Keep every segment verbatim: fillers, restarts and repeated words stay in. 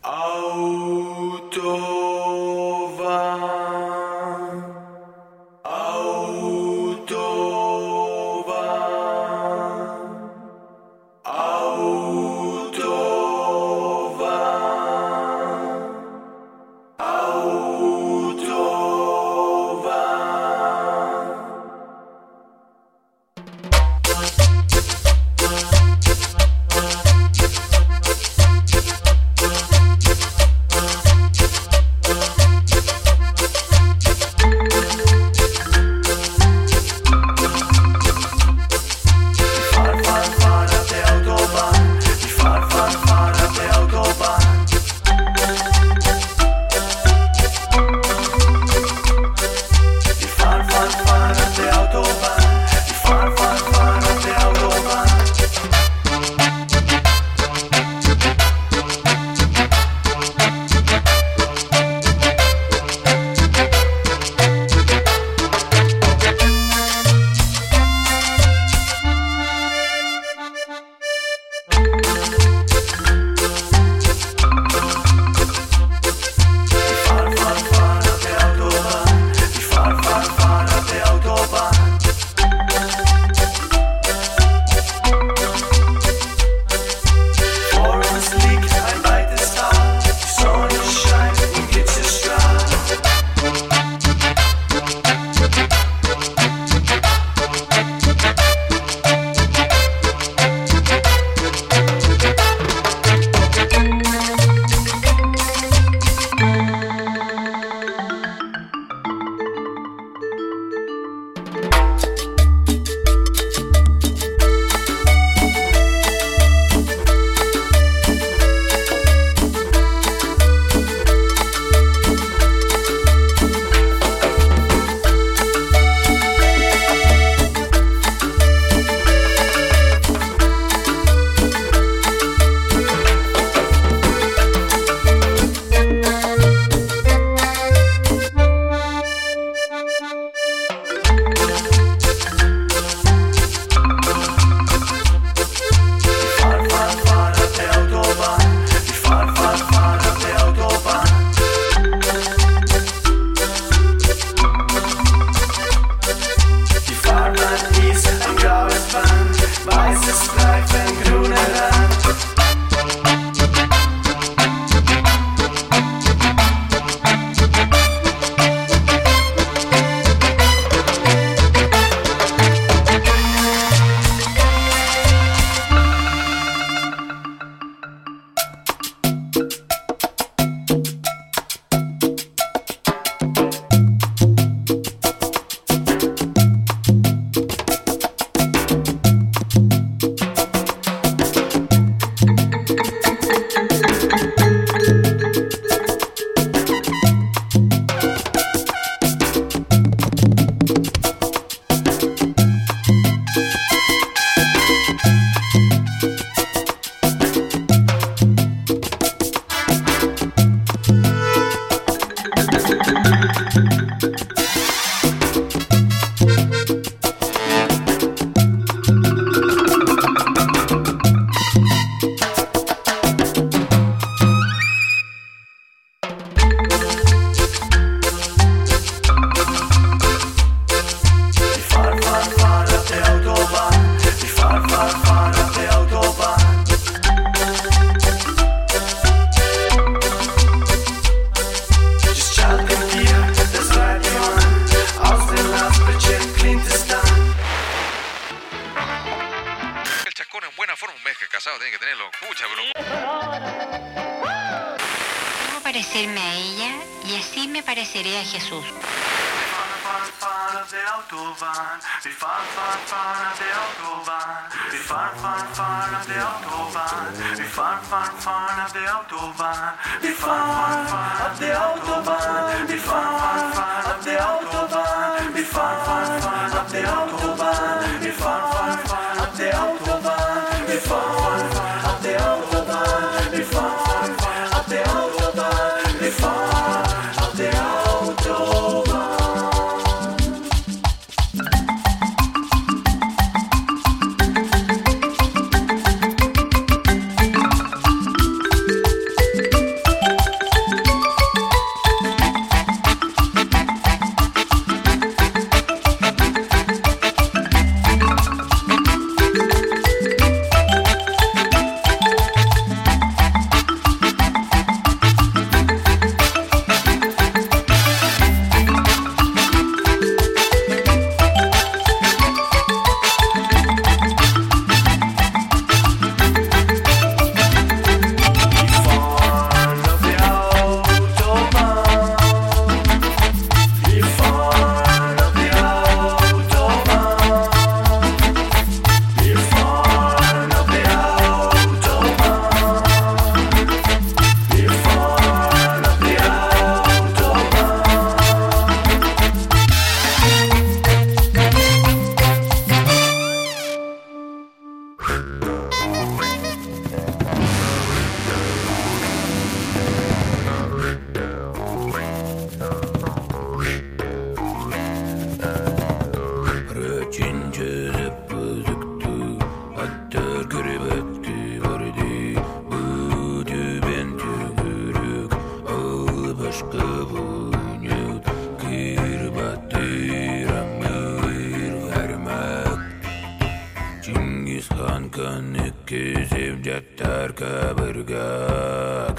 Autobahn, Autobahn, Autobahn, parecerme a ella y así me pareceré a Jesús. шкабунет, кирбатыр амыр хармак. Чингис хан каны кезеп жаттар кабыргак.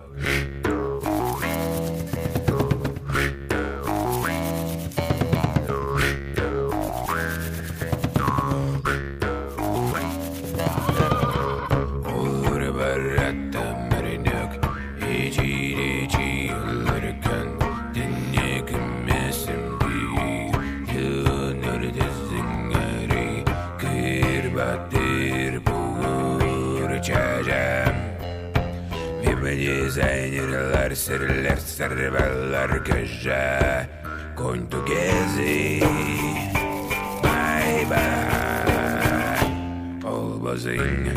Dizaynerlar, sırlar, sırballar köşe Going to gezi Bye bye All buzzing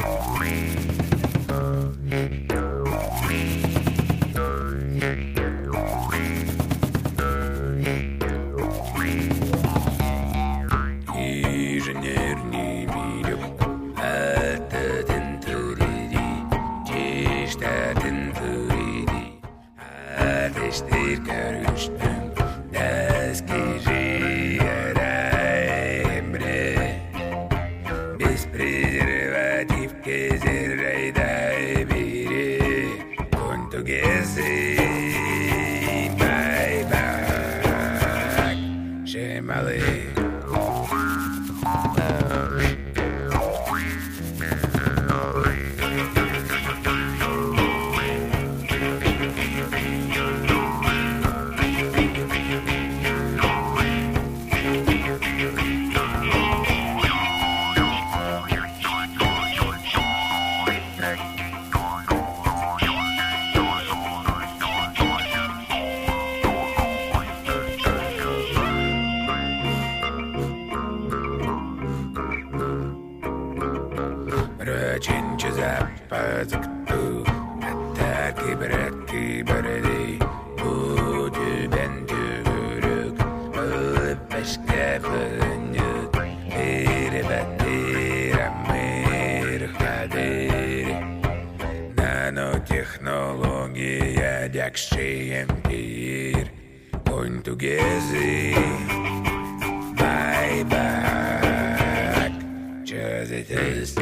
Инженерный мир Атадын турidi Чиштадын турidi Ateştir görüştüm Eskişi yara emre Biz prezervatif gezer rayda biri Kontu gezi Bye bye Şemali Рачинче запазыкту Аттаки братки барады Буду бен түгүрүк Улып башка бөлүнүк Ирбатыр амыр хадыр Нанотехнология дякшием пир Going to gezi Bye bye Just it is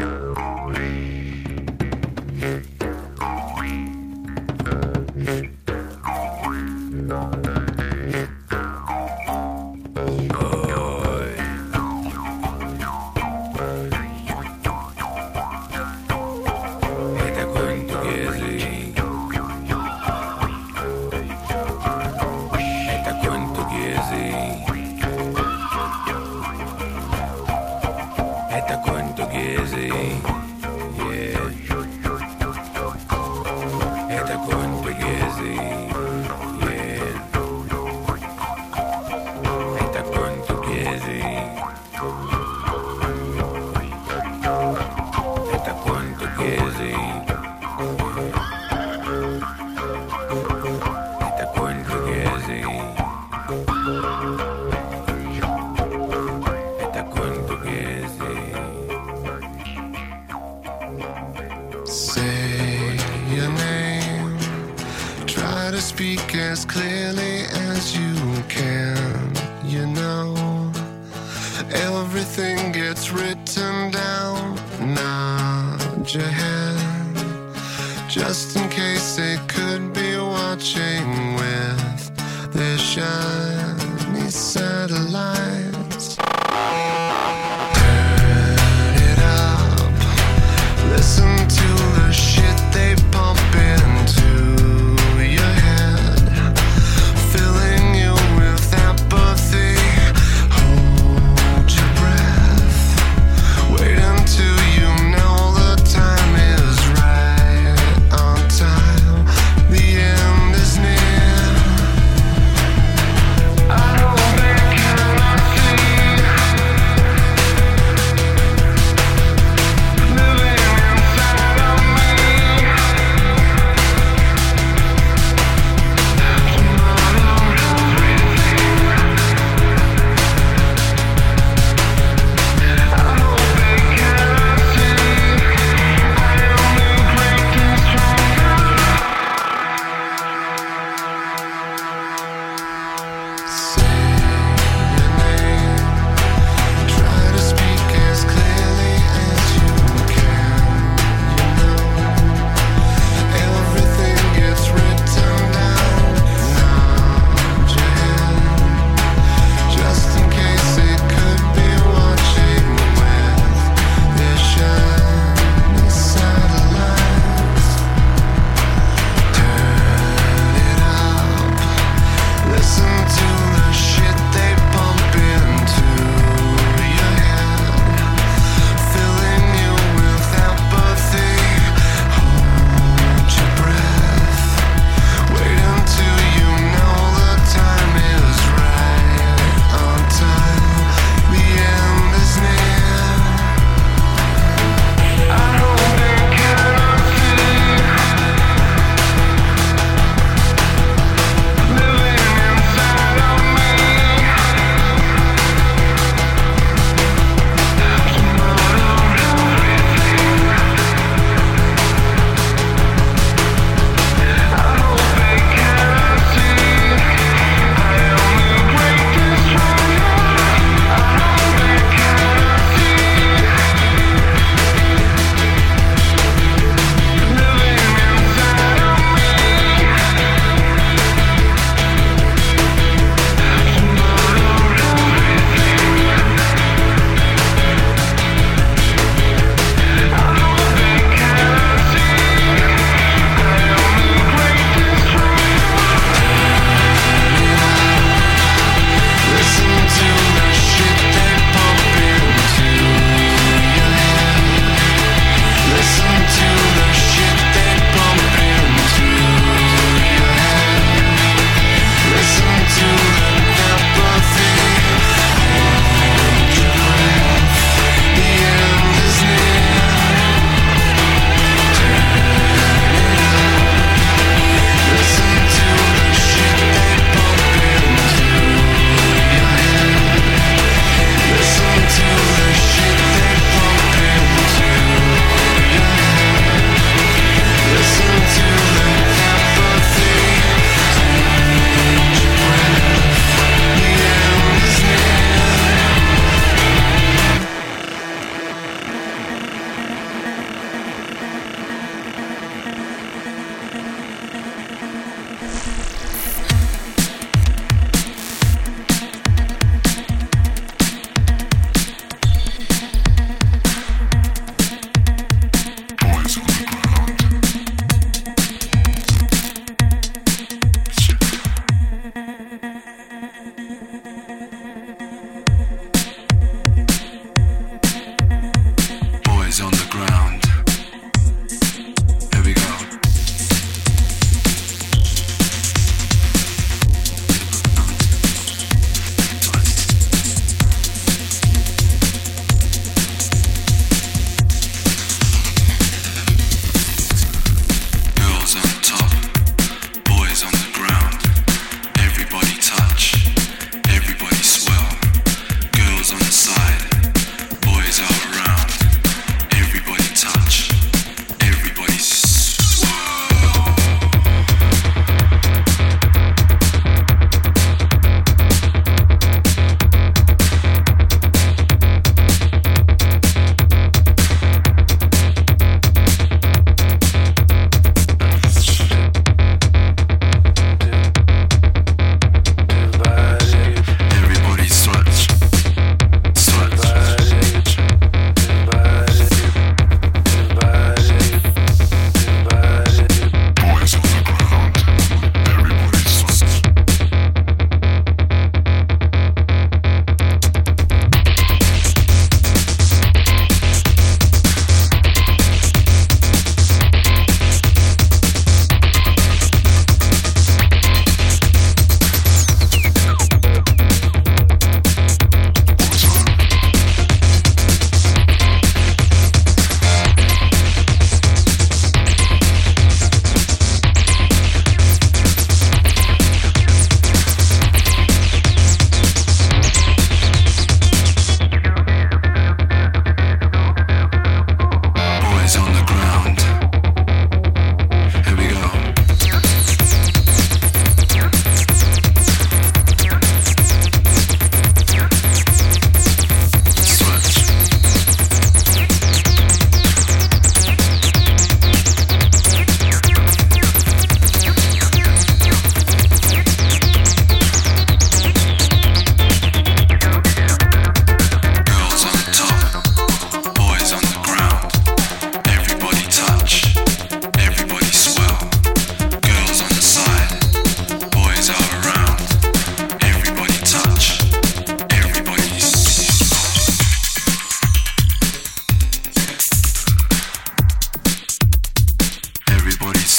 Speak as clearly as you can, you know. Everything gets written down, nod your head, just in case they could be watching with their shiny satellites. Turn it up, listen to the shit they pump into your head, filling you with apathy. Hold your breath, wait until you know the time is right on time. The end is near.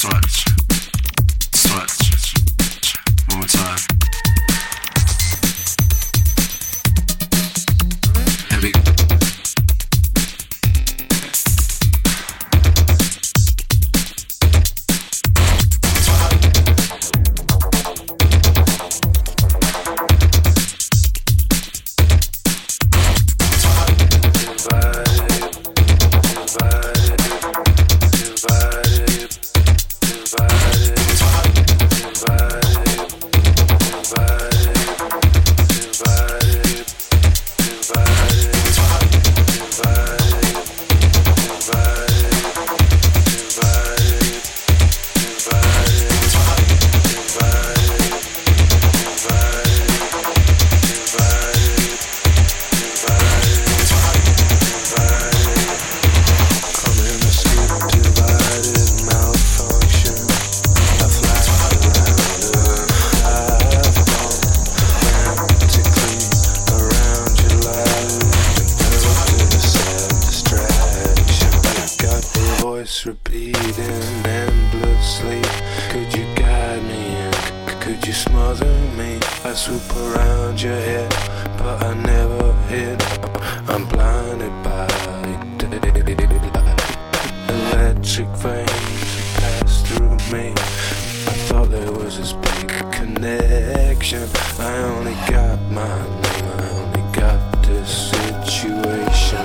Stretch. Stretch. One more time. Heavy. Repeating endlessly. Could you guide me and c- could you smother me? I swoop around your head, but I never hit. I'm blinded by daylight. Electric veins pass through me. I thought there was this big connection. I only got my name, I only got this situation.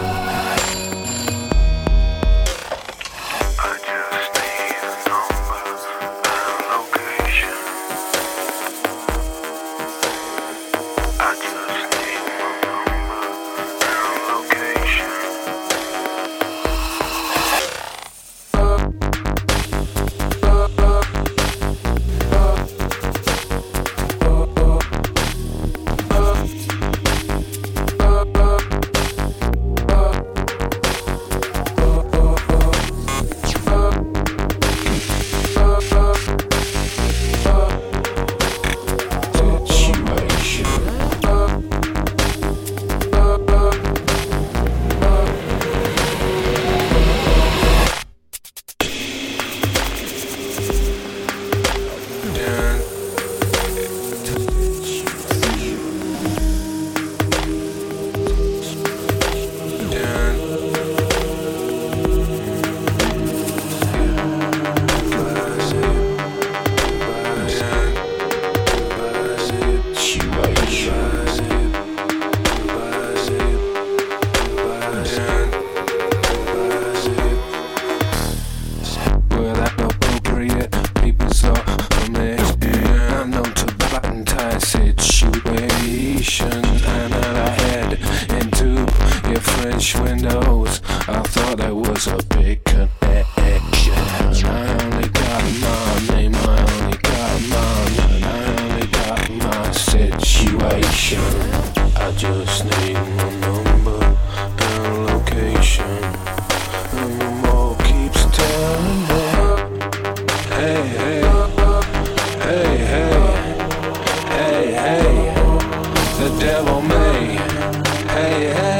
Windows, I thought there was a big connection. I only got my name, I only got mine, I only got my situation. I just need my number and location, and the mall keeps telling me, hey, hey, hey, hey, hey, hey, the devil may, hey, hey.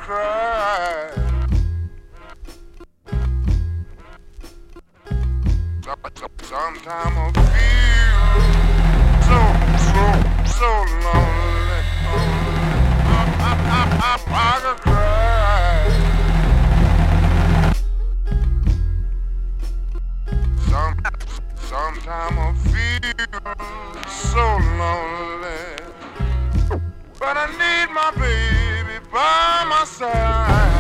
cry. Sometimes I feel so, so, so lonely. I, I, I, I, I could cry. Some, sometimes I feel so lonely, but I need my baby by my side.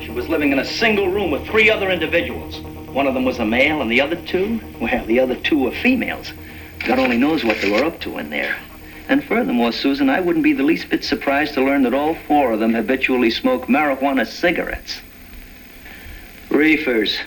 She was living in a single room with three other individuals. One of them was a male, and the other two, well, the other two were females. God only knows what they were up to in there. And furthermore, Susan, I wouldn't be the least bit surprised to learn that all four of them habitually smoke marijuana cigarettes. Reefers.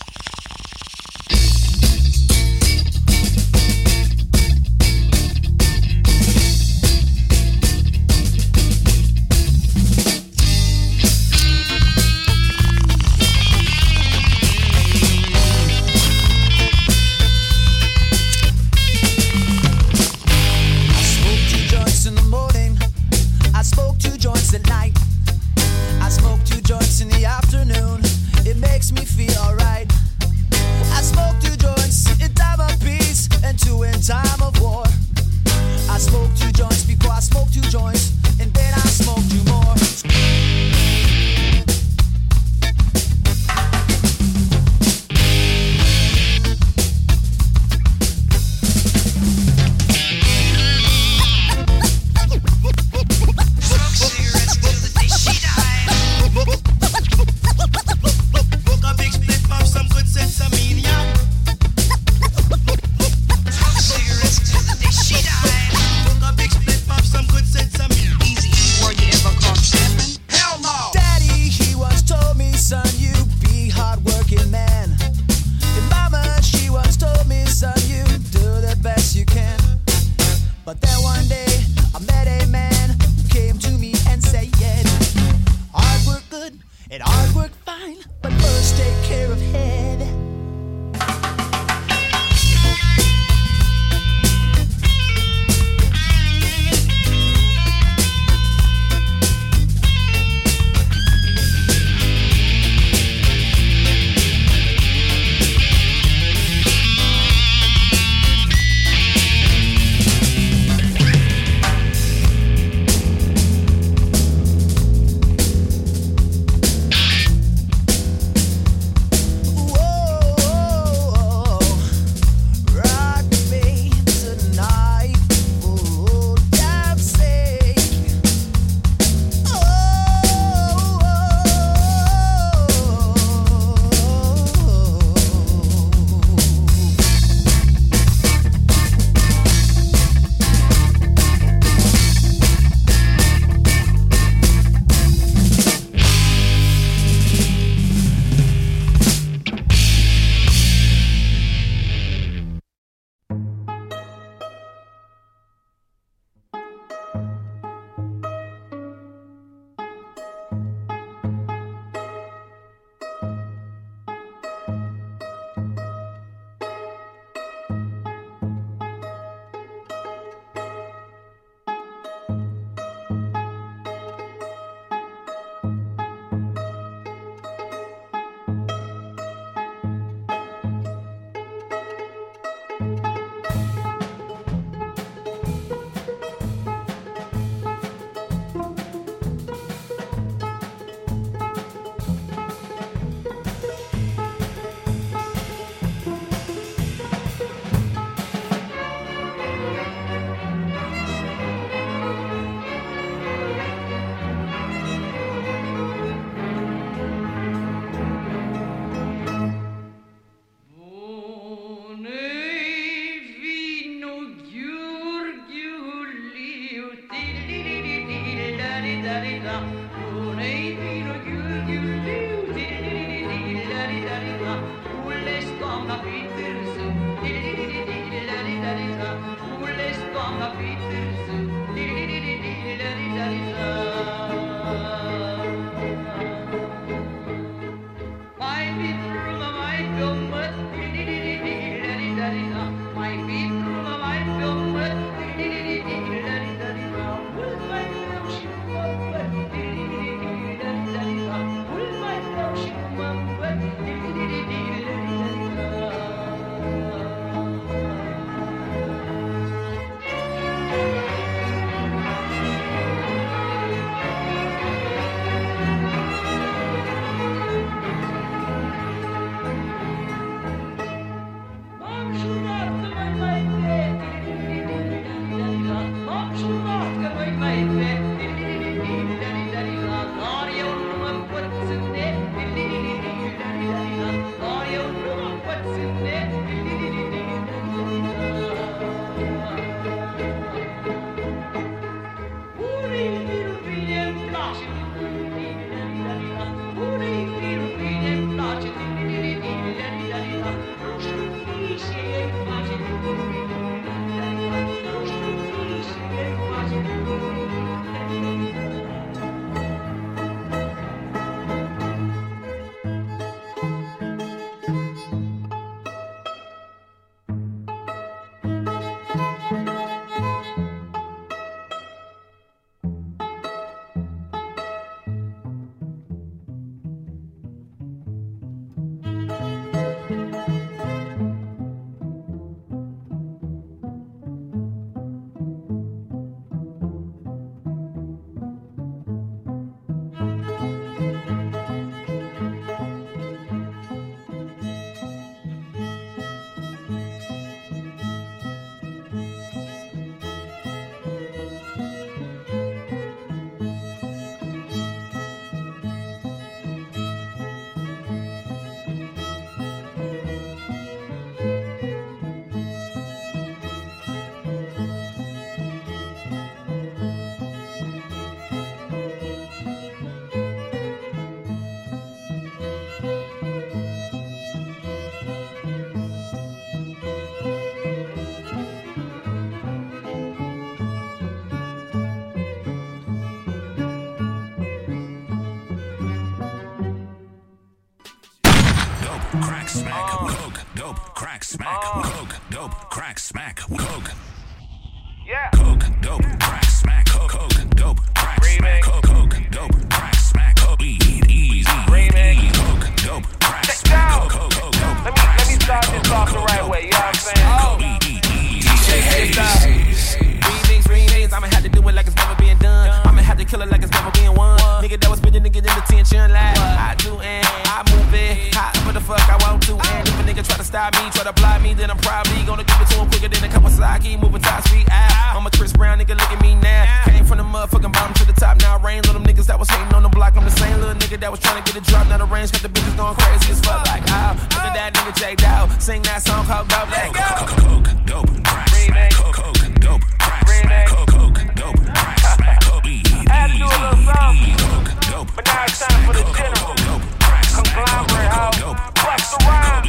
smack, coke, dope, crack, smack, coke. Yeah. Coke, dope, crack, smack, coke, coke, dope, crack, smack, coke, coke, dope, crack, smack, coke, weed, easy, Remix. coke, dope, crack, Check smack, down. coke, coke, dope. Let me let me start this off the right way. You know what I'm saying? Oh. D J Hayes. Remix, remix. I'ma have to do it like it's never been done. I'ma have to kill it like it's never been won. Nigga that was spitting nigga in attention like I do and I move it. However the fuck I want to. And if a nigga try to stop me, try to block me, then I'm probably gonna give it to him quicker than a Kawasaki. Moving top speed out. I'm a Chris Brown nigga, look at me now. Came from the motherfucking bottom to the top. Now I rain on them niggas that was hating on the block. I'm the same little nigga that was trying to get a drop. Now the range got the bitches going crazy as fuck. Like, oh, look at that nigga J Dow. Sing that song called Dope. Let go. Coke, dope, crack, smack, coke, coke, dope, crack, smack, coke, coke, dope, crack, smack, coke, weed, easy, coke, dope, But now it's time for the general. Conglomerate, ho. Bust the rhyme.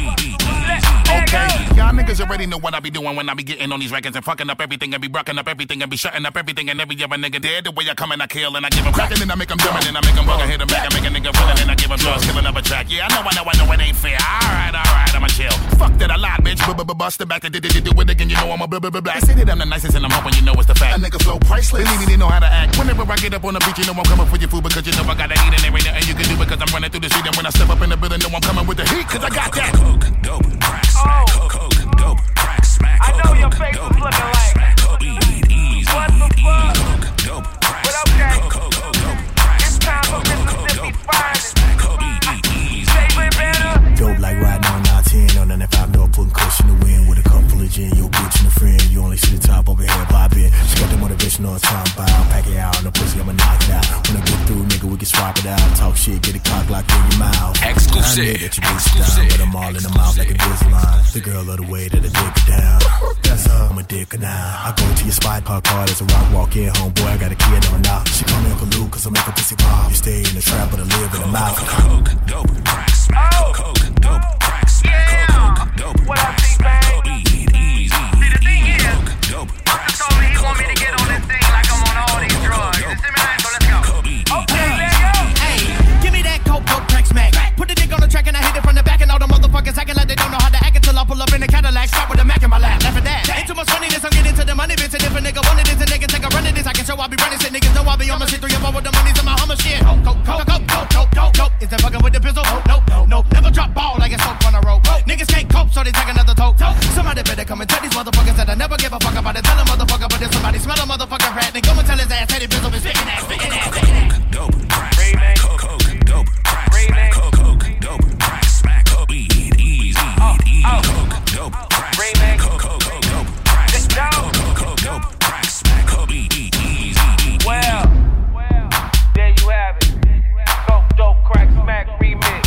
Okay, y'all niggas already know what I be doing when I be getting on these records and fucking up everything and be brucking up everything and be shutting up everything and every other nigga dead. The way I come and I kill and I give them cracking and I make them dumb and I make them bugger, hit them back, I make a nigga running and I give them drugs, kill another track. Yeah, I know, I know, I know it ain't fair. Alright, alright, I'ma chill. Fuck that, I lied, bitch. Bust it back, to do it again, you know I'm a blah blah blah blah. They say that I'm the nicest and I'm hoping you know it's the fact. A nigga flow priceless. Believe me, they know how to act. Whenever I get up on the beach, you know I'm coming for your food because you know I gotta eat and there ain't nothing you can do because I'm running through the street and when I step up in the building, know I'm coming with the heat because I got that. Coke, dope, crack, smack, coke, coke, dope, crack, smack, I coke, know your coke, face dope, is looking like. smack, coke, weed, easy, What the fuck? coke, dope, crack, But smack, okay. coke, coke, coke, dope, crack, It's time smack, for coke, coke, Mississippi dope, crack, finest. smack, coke, weed, easy, Favorite better. Dope like riding on I ten on ninety-five north, putting cushion in the wind with a cup full of gin. Your bitch and a friend, you only see the top over here bobbing. She got the motivation on time by. Pack it out on the pussy, I'ma knock it out. When I get through, nigga, we can swap it out. Talk shit, get a cock locked in your mouth. Exclusive. I know that you bitch down, but I'm all in the mouth like a Invisalign. The girl love the way that I dick her down. That's her, I'm a dicker now. I go to your spot, park hard as a rock, walk in, homeboy, I got a kid on now. She call me Uncle Luke, cause I make a pussy pop. You stay in the trap, but I live in the mouth. Coke, dope, crack, smack, coke, coke, dope, crack, smack, coke, coke, dope, What up, crack, smack, T-Bang? coke, weed, easy, See, the thing is, coke, dope, crack, Buster told me he smack, want me to coke, get on coke, this thing like I'm on all these drugs. You see me now? So let's go. coke, weed, Okay, easy, let go. Hey, give me that coke, coke, crack, smack. Put the dick on the track and I hit it from the back and all the motherfuckers acting like they don't know how to act until I pull up in the Cadillac, stop with a Mac in my lap, laugh at that. Ain't too much funniness, I'm getting to the money, bitch. And if a nigga wanted this, a nigga take a run at this. I can show I be running shit, niggas know I be on my shit, three or four with the money's in my Hummer shit. Coke, coke, coke, coke, coke, coke, coke, coke. Is that fucking with the pistol? Nope, nope, nope. Never drop ball like it's soap on a rope. Niggas can't cope, so they take another toke. Somebody better come and tell these motherfuckers that I never give a fuck about it. Tell a motherfucker, but if somebody smell a motherfucking rat, then go and tell his ass that he pistol been spitting ass, spitting ass, spitting ass. dope, crack, smack, coke, coke, dope, crack, smack, coke, coke, dope, crack, smack, coke, weed, easy, easy, coke, dope, crack, smack, coke, coke, dope, crack, smack, coke, coke, dope, crack, smack, coke, weed, easy. Well, there you have it. Coke, dope, crack, smack, remix.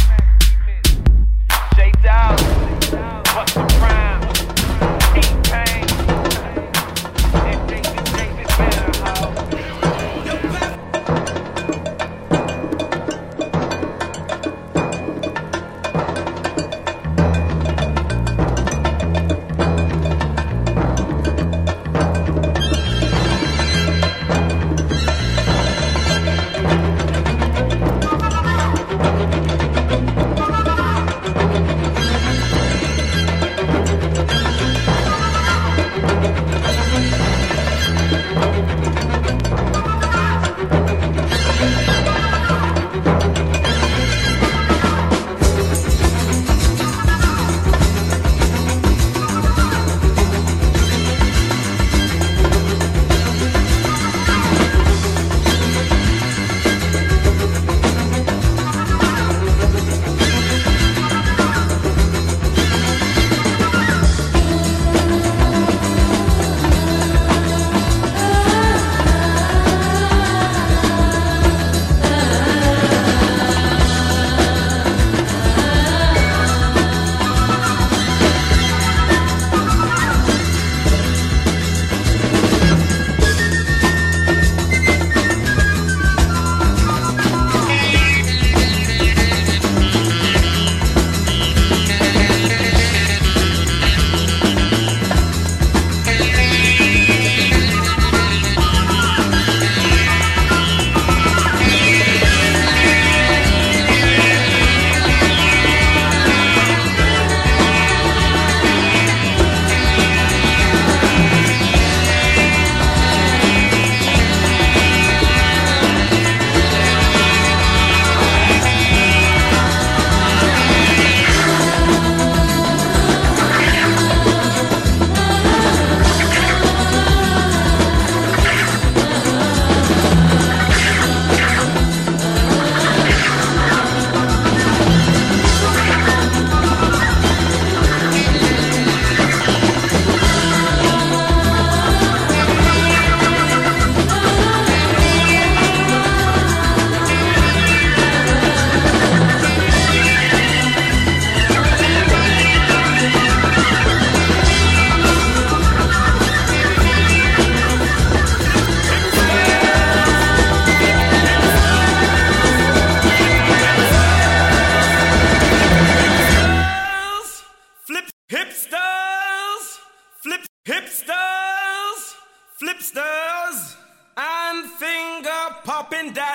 J Dollars, what's the rhyme? T-Pain, and David David better, ho.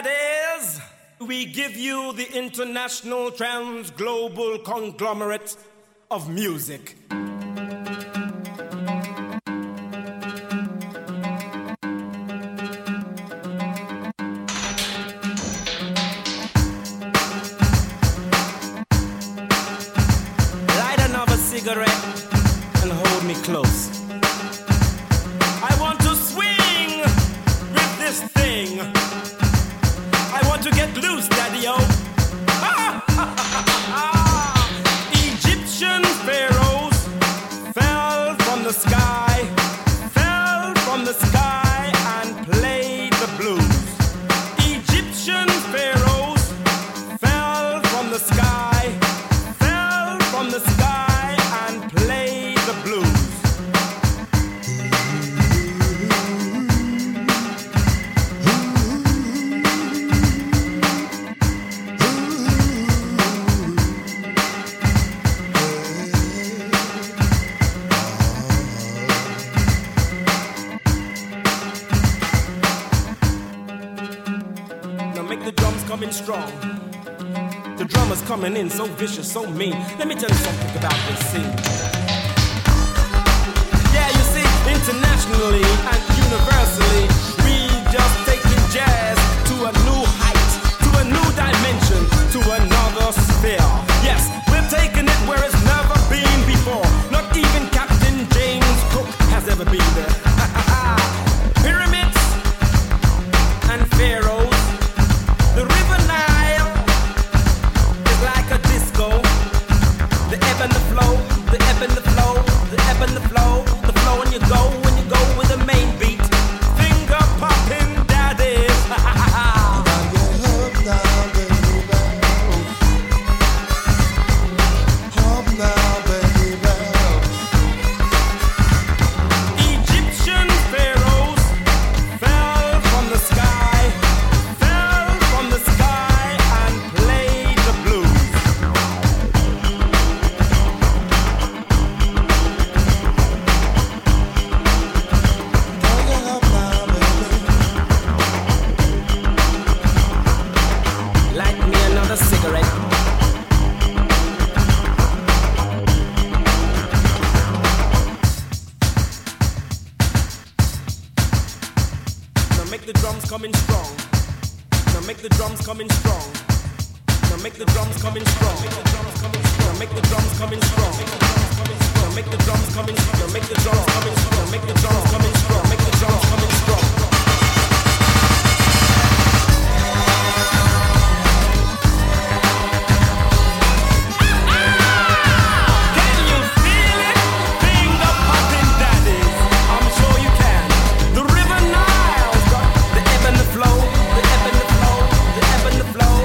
daddies, we give you the international trans-global conglomerate of music. Light another cigarette and hold me close. I want to swing with this thing. I want to get loose, daddy-o. Egyptian pharaohs fell from the sky, fell from the sky and played the blues. Egyptian pharaohs fell from the sky, fell from the sky and played the blues. Coming strong. The drummer's coming in so vicious, so mean. Let me tell you something about this scene. Yeah, you see, internationally and universally, we just taking jazz to a new height, to a new dimension, to another sphere. Yes, we're taking it where it's never been before. Not even Captain James Cook has ever been there. Pyramids and pharaohs. The river Nile is like a disco. The ebb and the flow, the ebb and the flow, the ebb and the flow, the flow and you go when you go with the main beat. Finger popping daddies. Hop now, baby. Hop now, baby. Egyptian pharaohs fell from the sky. The sky and played the blues. Light me another cigarette. Now make the drums coming strong. Now make the drums coming strong. Now make the drums coming strong. Now make the drums coming strong. Now make the drums coming strong. Now make the drums coming strong. Now make the drums coming strong. Make the drums coming strong. Can you feel it? Finger popping daddies. I'm sure you can. The river Nile's got the ebb and the flow. The ebb and the flow. The ebb and the flow.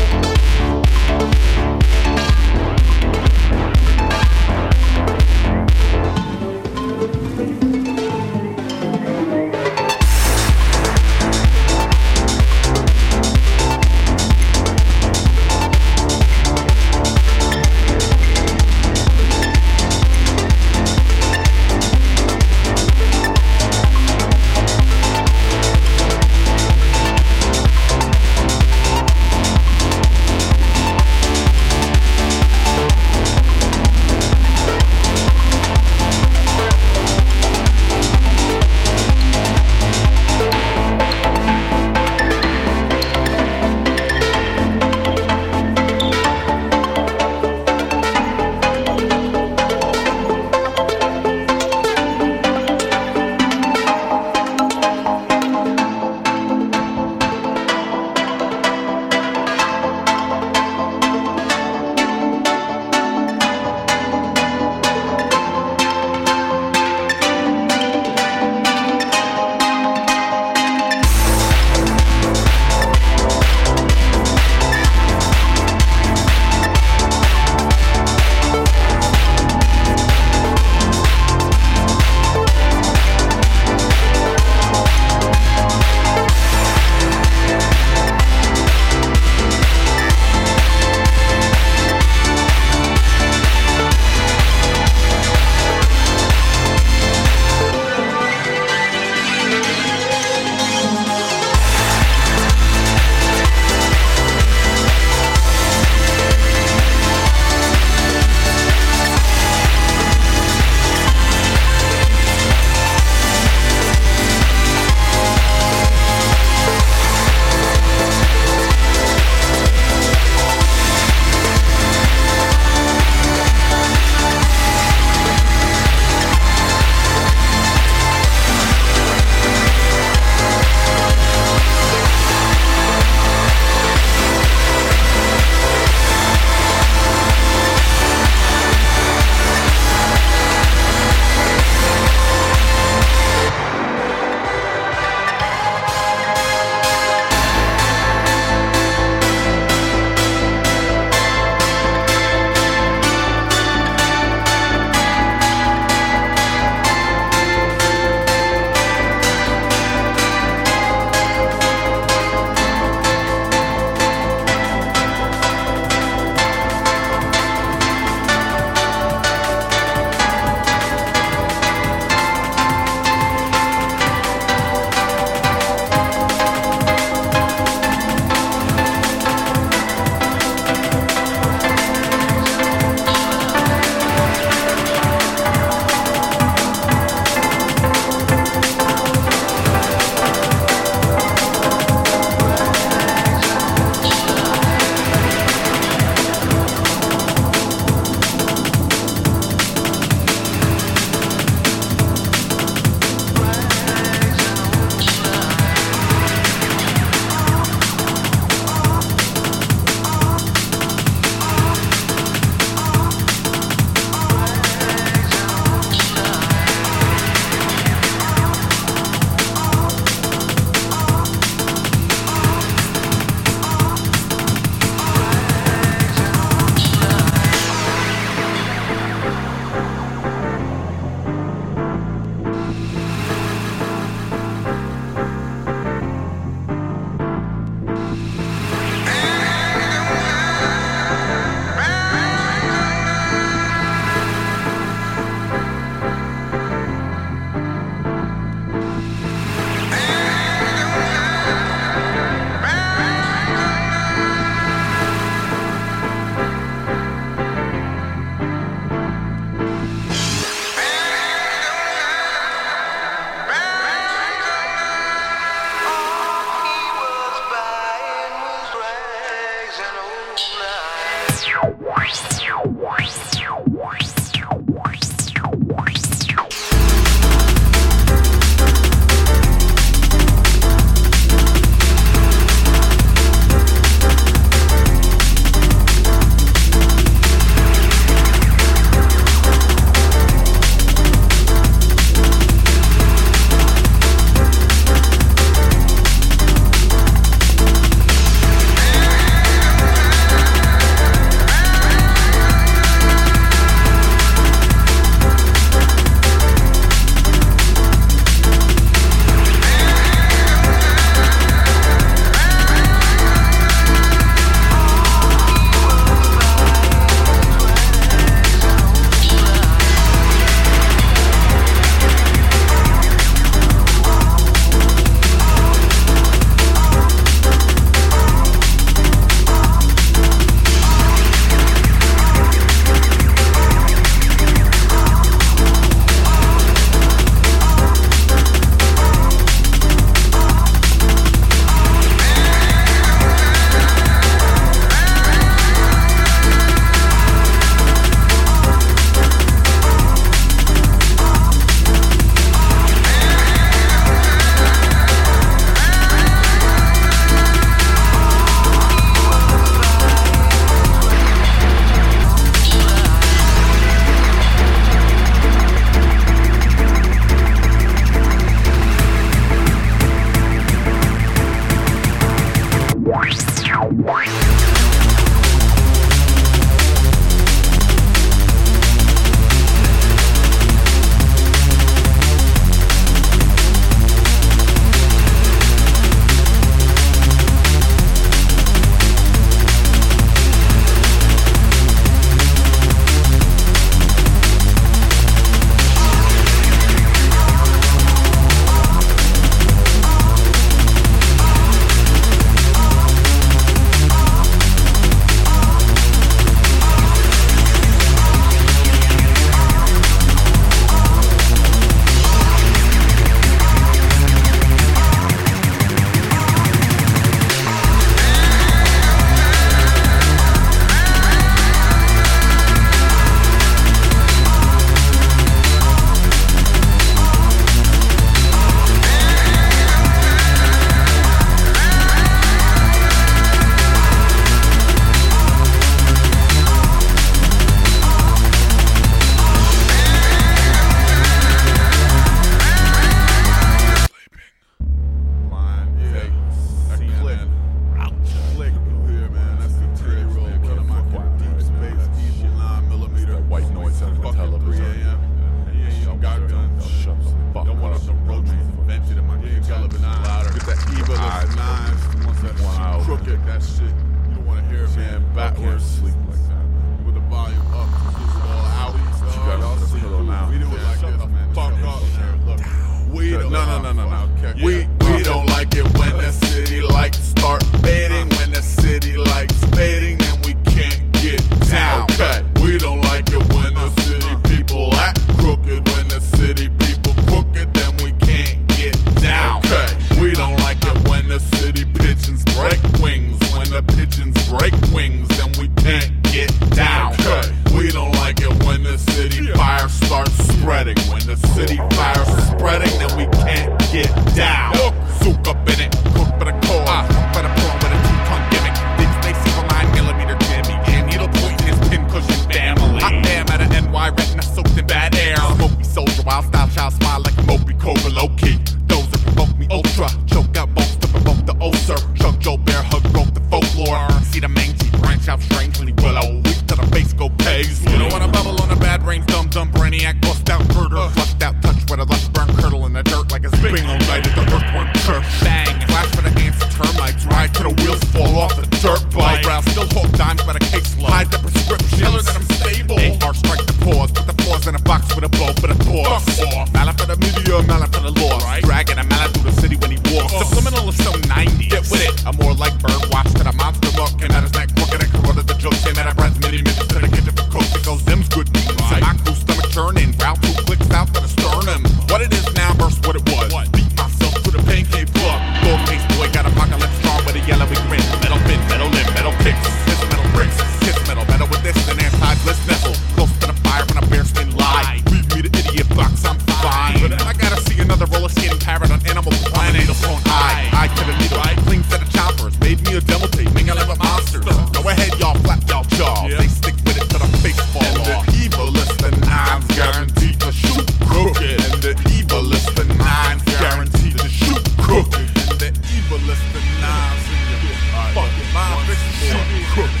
city fire spreading, then we can't get down. Zook up in it, cook for the cause, uh, for the prawn with a two-ton gimmick. Deep space equal nine millimeter Jimmy, and needle point in his pincushion family. Hot damn at an N Y retina soaked in bad air. Smoky soldier, wild style child, smile like a Moby Cobra low key. Those that provoke me ultra, choke out bolts to provoke the ulcer. Chuck Joe Bear hug broke the folklore. See the mangy branch out strangely willow. Weak to the face go paisley. You don't wanna bubble on a bad brain, dumb dumb brainiac, bust out murder, flushed out touch with a lush burn curdle in the dirt like a bingo night at the earthworm church. Bang, flash for the ants and termites, ride till the wheels fall off the dirt bike. Brow still hold dimes by the case low. Hide the prescription, tell her that I'm stable. A R strike the pause, put the pause in a box with a blow for the pause. Mallet for the media, mallet for the lost. Right. Dragging a mallet through the city when he walks. Oh. Subliminal is so nineties. Get with it. I'm more like bird watch to the monster look, and at his neck crooked and corroded the joke. Saying that I brought many minutes to the kitchen for cooks. It goes, them's good news. Right. My crew stomach churning, route two clicks out to the sternum. What it is now versus what it was. What? Beat myself to the pancake plug. Gold case boy got apocalypse strong with a yellowy grin. Metal pin, metal limb, metal kicks, kiss metal bricks, kiss metal, metal with this and anti-bliss nestle. Close to the fire when a bear skin lie. Leave me the idiot box, I'm fine. But I gotta see another roller skating parrot on Animal Planet. Phone eye, eye to the needle, clean set of choppers. Made me a demo tape, mingling with monsters. Go ahead, y'all, flap y'all jaws. They stick with it till the face fall off. And the evil is the nines guaranteed to shoot crooked. And the evil is the nines guaranteed to shoot crooked. And the evil is the nines in your fucking mind, bitch, shoot crooked.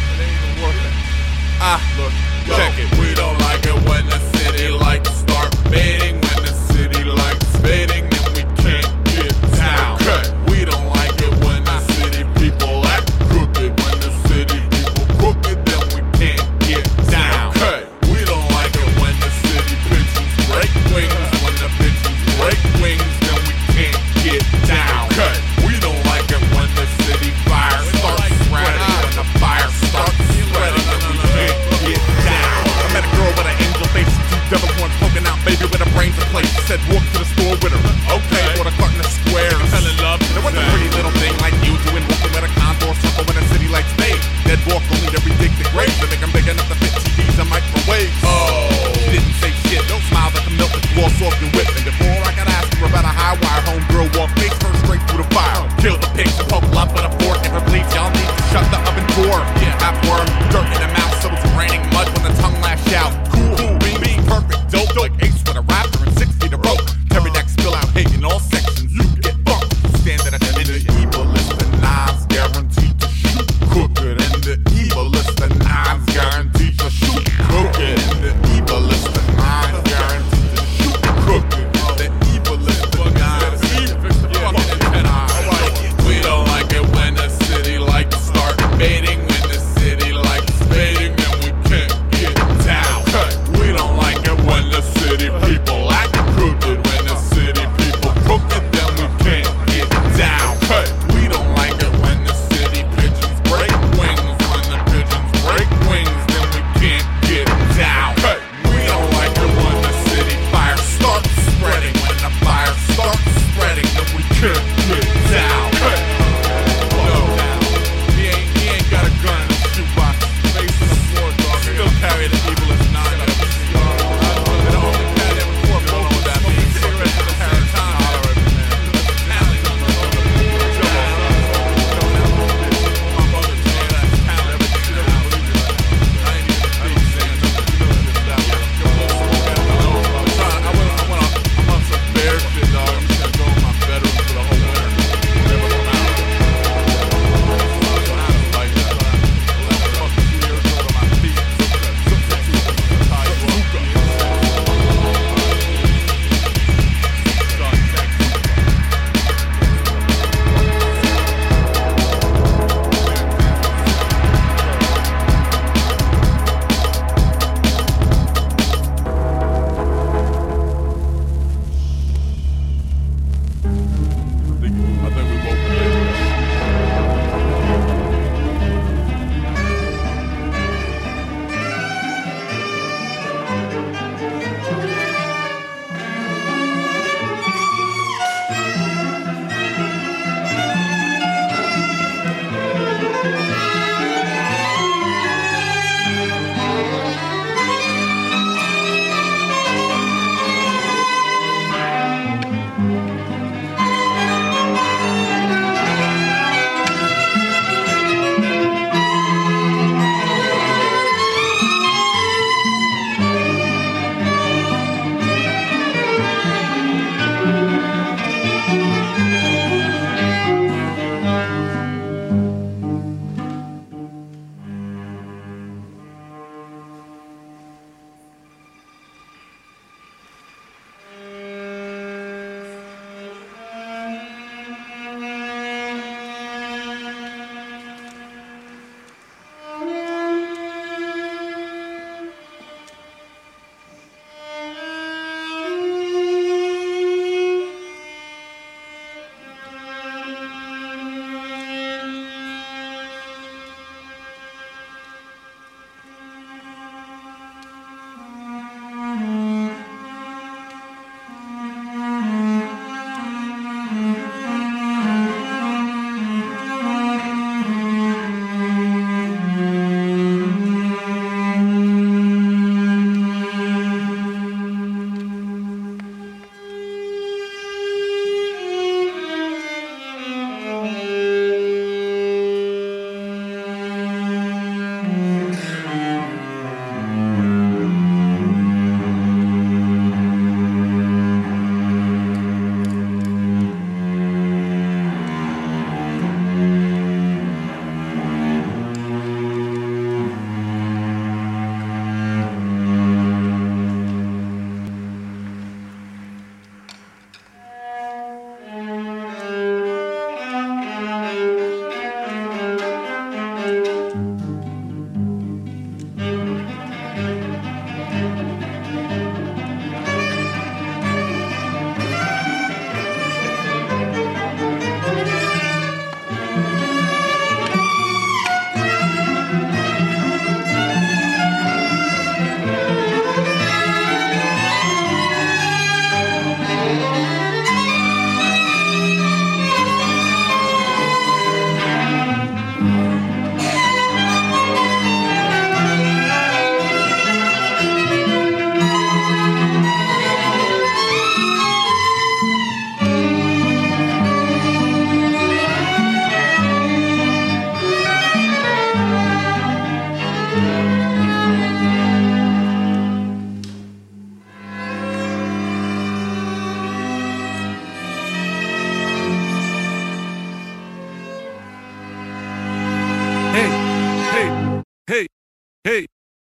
Ah, look, check it. We don't like it when the city lights start fading. When the city lights fading, then we can't get down. Okay. We don't like it when the city people act crooked. When the city people crooked, then we can't get down. Okay. We don't like it when the city pigeons break wings. When the pigeons break wings, then we can't get down. Okay. We don't like it when the city fire starts spreading. When the fire starts spreading, then we can't get down. I met a girl with an angel face and two devil horns poking out, baby with her brains in place. Said walk to the store with her. Okay, bought a carton of squares. Fell in love. There was a pretty little thing like you doing, walking with a condor circle when the city lights fade. Dead walk only to redig the grave to make them big enough to fit T Vs and microwaves. Oh, she didn't say shit. Don't smile at the milk that gloss off your whip. And before I could ask her about a high wire, homegirl walked face first straight through the fire. Kill the pigs and poke love with a fork. If it bleeds, y'all need to shut the oven door. Yeah, half worm, dirt in the mouth, so it's raining mud when the tongue lash out. Cool, cool, being perfect, dope, like Ace with a raptor and six feet of rope. Carry that spill out hate in all sections. You get bumped. Standing at the end of the evil is the knives guaranteed to shoot crooked. And the evil is the knives guaranteed to shoot crooked. And the evil is the knives guaranteed to shoot crooked. The evil is the knives. We don't like it when the city lights start fading. When the city lights fading, then we can't get down. We don't like it when the city people act crooked. When the city people crooked, then we can't get down. We don't like it when the city pigeons break wings. When the pigeons break wings, then we can't get down. We don't like it when the city fire starts spreading. When the fire starts spreading, then we can't get down. No, he ain't, he ain't got a gun in the shoebox. Face on the floor, dog. Still carry the evil as nine.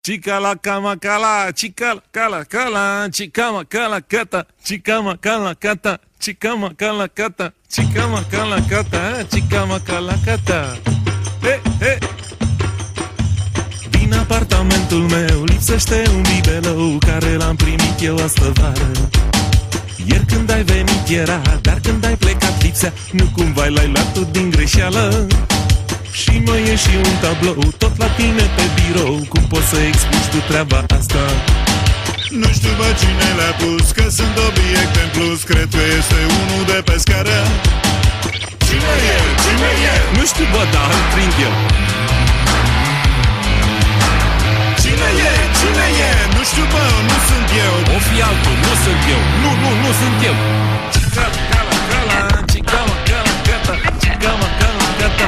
Chicala cama cala, chicala cala cala, chicama cala cata, chicama cala cata, chicama cala cata, chicama cala cata, chicama cala cata. He, he. Din apartamentul meu lipsește un bibelou care l-am primit eu astă vară. Ieri când ai venit era, dar când ai plecat lipsea, nu cumva l-ai luat tot din greșeală. Și mai e și un tablou tot la tine pe birou. Cum poți să explici tu treaba asta? Nu știu bă cine le-a pus, că sunt obiect în plus. Cred că este unul de pe scară. Cine e? Cine e? Nu știu bă, dar îl prind eu. Cine e? Cine e? Nu știu bă, nu sunt eu. O fi altul, nu sunt eu. Nu, nu, nu sunt eu. Cicala, cala, cala, cicala, cala, gata, cicala, cala, gata.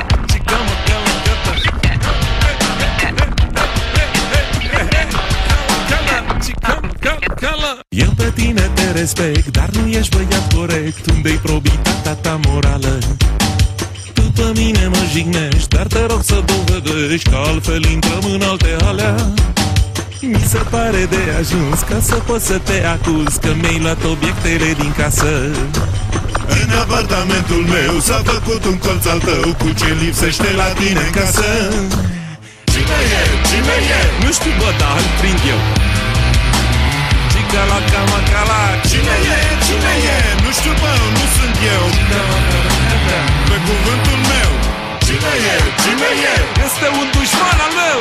Eu pe tine te respect, dar nu ești băiat corect. Unde-i probitatea ta morală? Tu pe mine mă jignești, dar te rog să dovedești că altfel intrăm în alte alea. Mi se pare de ajuns ca să poți să te acuz că mi-ai luat obiectele din casă. În apartamentul meu s-a făcut un colț al tău. Cu ce lipsește la tine în casă? Cine e? Cine e? Nu știu bă, dar îl prind eu. Cicala, cama, cala. Cine e? Cine e? Nu știu bă, nu sunt eu. Pe cuvântul meu. Cine e? Cine e? Este un dușman al meu.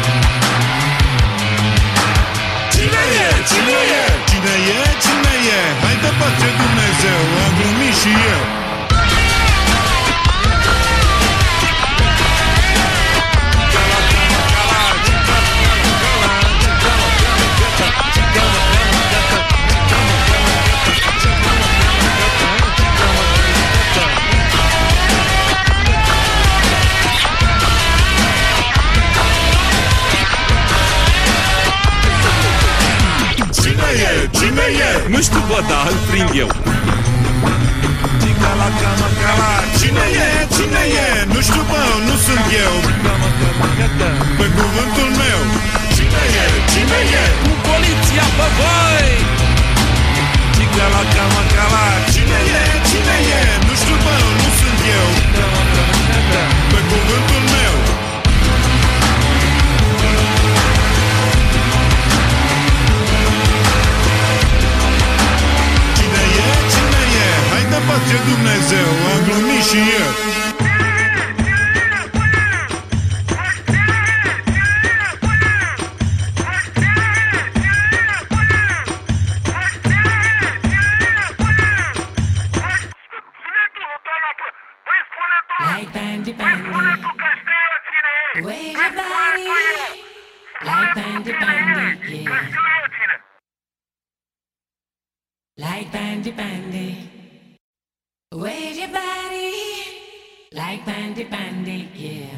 Cine e? Cine e? Cine e? Cine e? Hai de pace Dumnezeu, am glumit și eu. Cine e? Nu știu bă, dar îl prind eu. Cicala, cama, cala. Cine e? Cine e? Nu știu bă, nu sunt eu. Pe cuvântul meu. Cine e? Cine e? Cu poliția pe voi. Cicala, cama, cala. Cine e? Cine e? Nu știu bă, nu sunt eu. Pe cuvântul meu. Pace Dumnezeu, am glumit și eu. Like bandy bandy, wave your body. Like bandy bandy, yeah. Like bandy bandy. Wave your body like bandy bandy, yeah.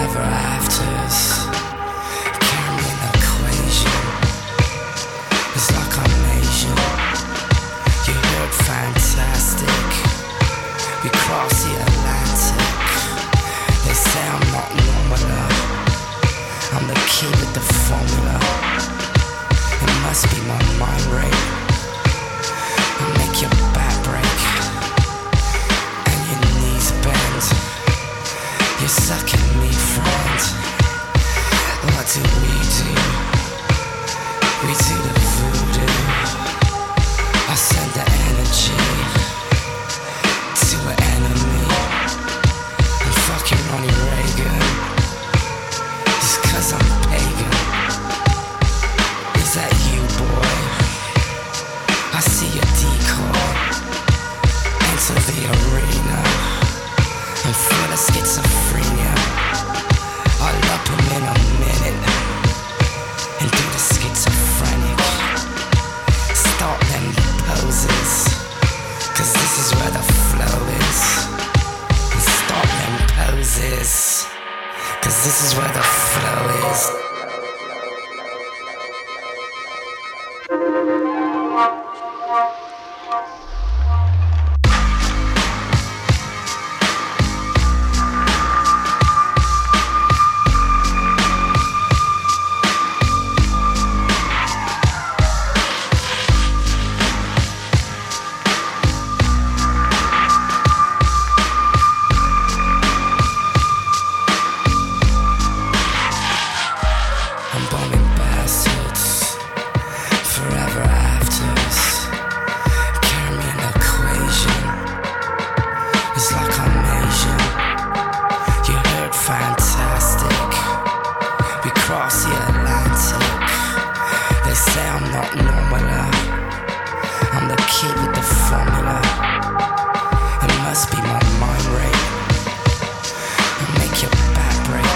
forever afters. Carry an equation. It's like I'm Asian. You heard fantastic. We cross the Atlantic. They say I'm not normal. I'm the key with the formula. It must be my mind rate. I'll make your back break and your knees bend. You're sucking me, friend. What do we do? We do the voodoo. I send the energy to an enemy. I'm fucking Ronnie Reagan just cause I'm pagan. Is that you, boy? I see your decoy. Enter the arena and feel the schizophrenia. I'll up him in a minute and do the schizophrenic. Start them poses, cause this is where the flow is. And start them poses, cause this is where the flow is. I'm bombing bastards, forever afters. Carry me an equation. It's like I'm Asian. You heard fantastic. We cross the Atlantic. They say I'm not normal. I'm the kid with the formula. It must be my mind rate. I'll make your back break.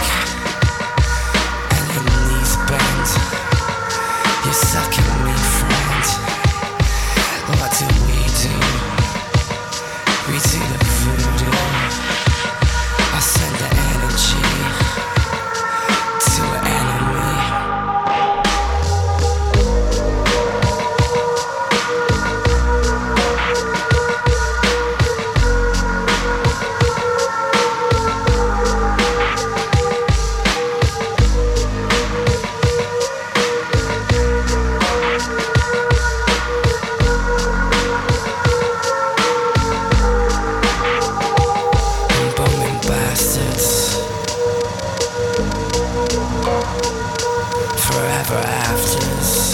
Bend. You're sucking me, friend. What do we do? We do the voodoo. I send the energy to an enemy. Forever afters.